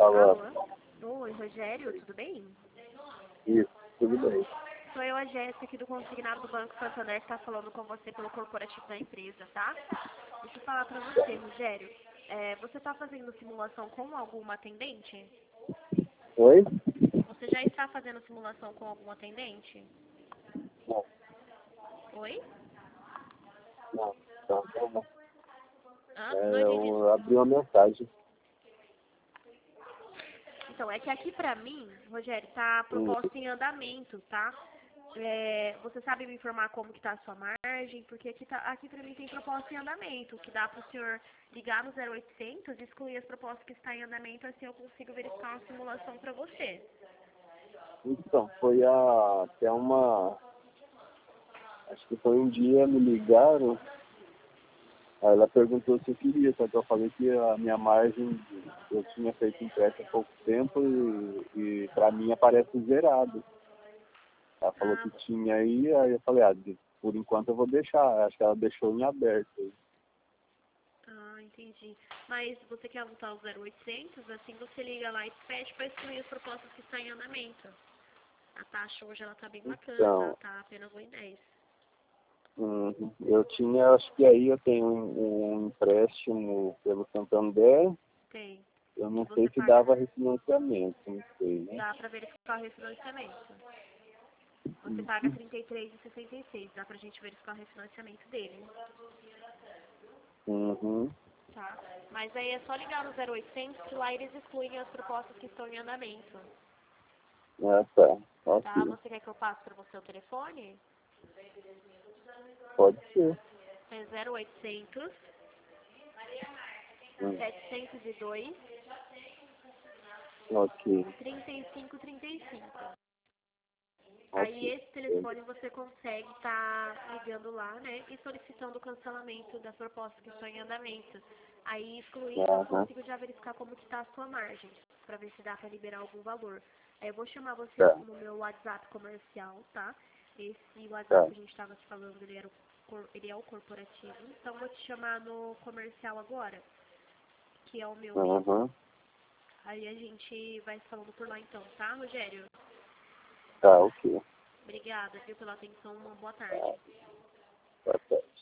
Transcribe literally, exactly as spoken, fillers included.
Alô? Oi, Rogério, tudo bem? Isso, tudo bem. Sou eu, a Jéssica, aqui do Consignado do Banco Santander, que está falando com você pelo corporativo da empresa, tá? Deixa eu falar para você, Rogério. É, você está fazendo simulação com alguma atendente? Oi? Você já está fazendo simulação com algum atendente? Não, Oi? não, não, não, não. Hã? Não É, entendi. eu abri uma mensagem. Então, é que aqui pra mim, Rogério, tá Hum, proposta em andamento, tá? É, você sabe me informar como que tá a sua margem? Porque aqui, tá, aqui pra mim tem proposta em andamento, que dá pro senhor ligar no zero oitocentos e excluir as propostas que estão em andamento, assim eu consigo verificar uma simulação pra você. Então, foi a, até uma... Acho que foi um dia, me ligaram. Aí ela perguntou se eu queria, só que eu falei que a minha margem, eu tinha feito empréstimo há pouco tempo e, e pra mim aparece zerado. Ela falou Ah, que tinha aí, aí eu falei, ah, de- por enquanto eu vou deixar. Acho que ela deixou em aberto. ah, entendi. Mas você quer usar o zero oitocentos, assim você liga lá e pede pra excluir as propostas que estão em andamento. A taxa hoje ela tá bem bacana, tá? Então, Tá apenas um e dez. Uhum. Eu tinha, acho que aí eu tenho um, um empréstimo pelo Santander, Tem. eu Que não sei você se paga, dava refinanciamento, não sei, né? dá pra verificar o refinanciamento. Você paga Uhum. trinta e três reais e sessenta e seis, dá pra gente verificar o refinanciamento dele, Uhum. tá? Mas aí é só ligar no zero oitocentos que lá eles excluem as propostas que estão em andamento, Ah, tá. tá? Ok. Você quer que eu passe pra você o telefone? Pode ser. É zero oitocentos, Hum. setecentos e dois, Ok. trinta e cinco trinta e cinco. Aí Ok. esse telefone você consegue estar ligando lá, né, e solicitando o cancelamento das propostas que estão em andamento. Aí excluindo, eu Aham. consigo já verificar como que está a sua margem, para ver se dá para liberar algum valor. Aí eu vou chamar você Tá. no meu WhatsApp comercial, tá? Esse WhatsApp Tá. que a gente estava te falando, ele, era o, cor- ele é o corporativo. Então eu vou te chamar no comercial agora, que é o meu mesmo. Aham. Aí a gente vai se falando por lá então, tá, Rogério? Tá, ok. Obrigada, viu, pela atenção. Uma boa Tá. tarde. Tá certo.